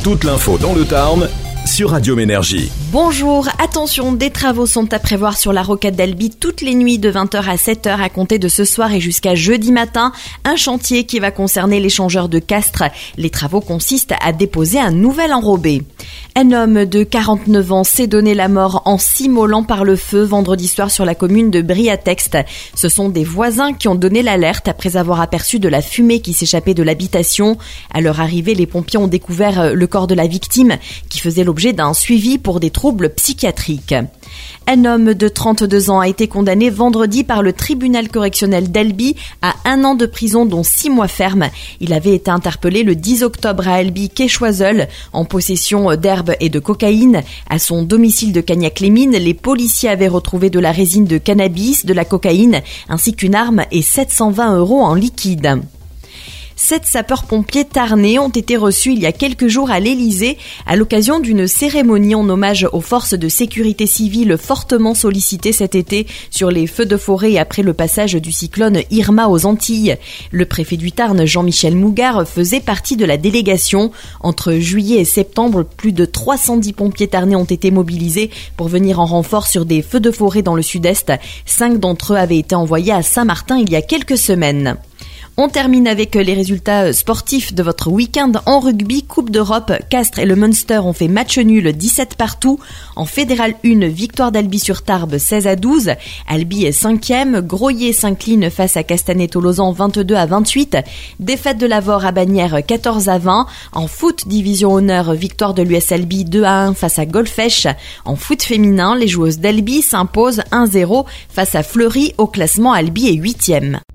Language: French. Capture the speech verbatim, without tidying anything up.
Toute l'info dans le Tarn sur Radium Énergie. Bonjour, attention, des travaux sont à prévoir sur la rocade d'Albi toutes les nuits de vingt heures à sept heures à compter de ce soir et jusqu'à jeudi matin. Un chantier qui va concerner l'échangeur de Castres. Les travaux consistent à déposer un nouvel enrobé. Un homme de quarante-neuf ans s'est donné la mort en s'immolant par le feu vendredi soir sur la commune de Briatexte. Ce sont des voisins qui ont donné l'alerte après avoir aperçu de la fumée qui s'échappait de l'habitation. À leur arrivée, les pompiers ont découvert le corps de la victime qui faisait l'objet d'un suivi pour des troubles psychiatriques. Un homme de trente-deux ans a été condamné vendredi par le tribunal correctionnel d'Albi à un an de prison dont six mois ferme. Il avait été interpellé le dix octobre à Albi, quai Choiseul, en possession d'herbes et de cocaïne. À son domicile de Cagnac-les-Mines, les policiers avaient retrouvé de la résine de cannabis, de la cocaïne, ainsi qu'une arme et sept cent vingt euros en liquide. Sept sapeurs-pompiers tarnais ont été reçus il y a quelques jours à l'Élysée à l'occasion d'une cérémonie en hommage aux forces de sécurité civile fortement sollicitées cet été sur les feux de forêt après le passage du cyclone Irma aux Antilles. Le préfet du Tarn, Jean-Michel Mougard, faisait partie de la délégation. Entre juillet et septembre, plus de trois cent dix pompiers tarnais ont été mobilisés pour venir en renfort sur des feux de forêt dans le sud-est. Cinq d'entre eux avaient été envoyés à Saint-Martin il y a quelques semaines. On termine avec les résultats sportifs de votre week-end en rugby. Coupe d'Europe, Castres et le Munster ont fait match nul dix-sept partout. En Fédéral un, victoire d'Albi sur Tarbes seize à douze. Albi est cinquième. Groyer s'incline face à Castanet-Tolosan vingt-deux à vingt-huit. Défaite de l'Avor à Bagnères quatorze à vingt. En foot, division honneur, victoire de l'U S Albi deux à un face à Golfech. En foot féminin, les joueuses d'Albi s'imposent un zéro face à Fleury. Au classement, Albi est huitième.